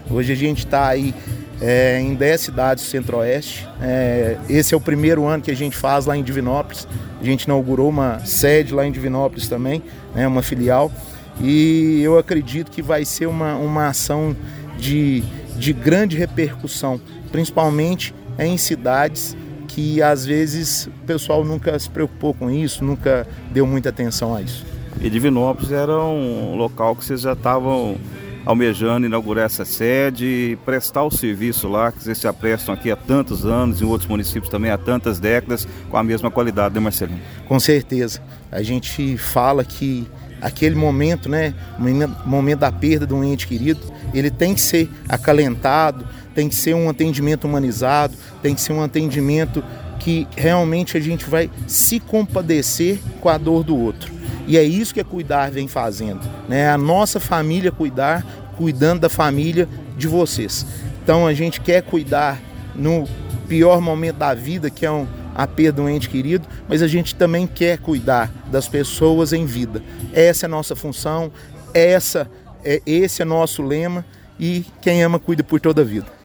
Hoje a gente está aí em 10 cidades do Centro-Oeste. Esse é o primeiro ano que a gente faz lá em Divinópolis. A gente inaugurou uma sede lá em Divinópolis também, né, uma filial. E eu acredito que vai ser uma ação de grande repercussão, principalmente em cidades que às vezes o pessoal nunca se preocupou com isso, nunca deu muita atenção a isso. E Divinópolis era um local que vocês já estavam almejando inaugurar essa sede e prestar o serviço lá, que vocês se aprestam aqui há tantos anos, em outros municípios também há tantas décadas, com a mesma qualidade, né, Marcelinho? Com certeza. A gente fala que aquele momento, né, o momento da perda de um ente querido, ele tem que ser acalentado, tem que ser um atendimento humanizado, tem que ser um atendimento que realmente a gente vai se compadecer com a dor do outro. E é isso que a Cuidar vem fazendo, né? A nossa família cuidando da família de vocês. Então a gente quer cuidar no pior momento da vida, que é a perda de um ente querido, mas a gente também quer cuidar das pessoas em vida. Essa é a nossa função, esse é nosso lema, e quem ama cuida por toda a vida.